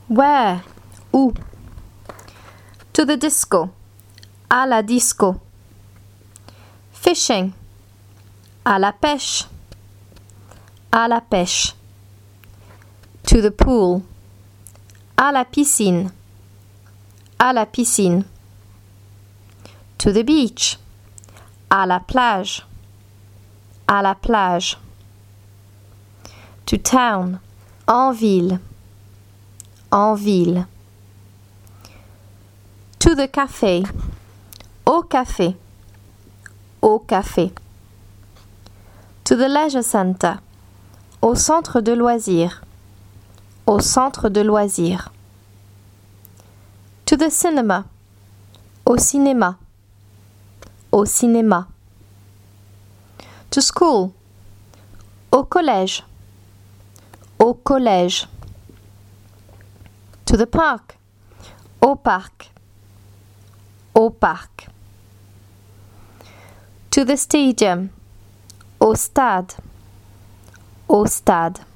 Where? Où? To the disco. À la disco. Fishing. À la pêche. À la pêche. To the pool. À la piscine. À la piscine. To the beach. À la plage. À la plage. To town. En ville. En ville. To the café. Au café. Au café. To the leisure center. Au centre de loisirs. Au centre de loisirs. To the cinema. Au cinéma. Au cinéma. To school. Au collège. Au collège. To the park. Au parc. Au parc. To the stadium. Au stade. Au stade.